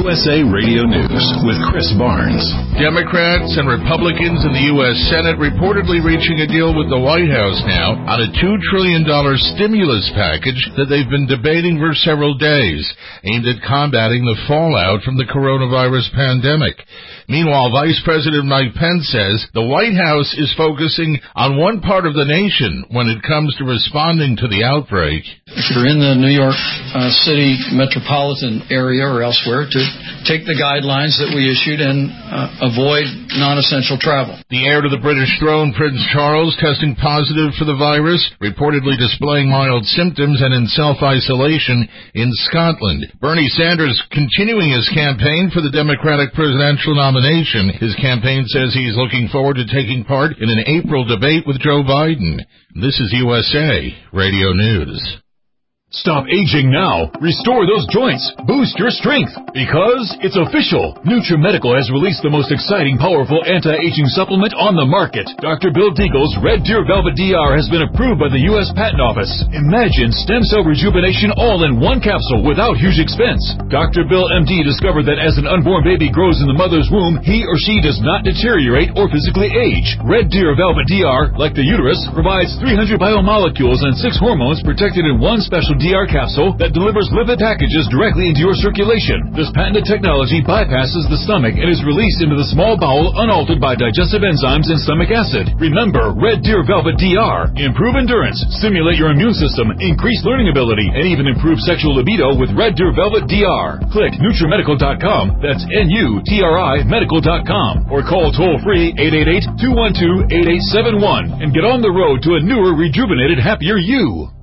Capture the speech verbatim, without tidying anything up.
S A Radio News with Chris Barnes. Democrats and Republicans in the U S Senate reportedly reaching a deal with the White House now on a two trillion dollars stimulus package that they've been debating for several days, aimed at combating the fallout from the coronavirus pandemic. Meanwhile, Vice President Mike Pence says the White House is focusing on one part of the nation when it comes to responding to the outbreak. If you're in the New York uh, City metropolitan area or elsewhere, to take the guidelines that we issued and uh, avoid non-essential travel. The heir to the British throne, Prince Charles, testing positive for the virus, reportedly displaying mild symptoms and in self-isolation in Scotland. Bernie Sanders continuing his campaign for the Democratic presidential nomination. His campaign says he's looking forward to taking part in an April debate with Joe Biden. This is U S A Radio News. Stop aging now. Restore those joints. Boost your strength. Because it's official. NutriMedical has released the most exciting, powerful anti-aging supplement on the market. Doctor Bill Deagle's Red Deer Velvet D R has been approved by the U S Patent Office. Imagine stem cell rejuvenation all in one capsule without huge expense. Doctor Bill M D discovered that as an unborn baby grows in the mother's womb, he or she does not deteriorate or physically age. Red Deer Velvet D R, like the uterus, provides three hundred biomolecules and six hormones protected in one special D R capsule that delivers lipid packages directly into your circulation. This patented technology bypasses the stomach and is released into the small bowel unaltered by digestive enzymes and stomach acid. Remember, Red Deer Velvet D R. Improve endurance, stimulate your immune system, increase learning ability, and even improve sexual libido with Red Deer Velvet D R. Click NutriMedical dot com, that's N U T R I medical dot com, or call toll-free eight eight eight, two one two, eight eight seven one and get on the road to a newer, rejuvenated, happier you.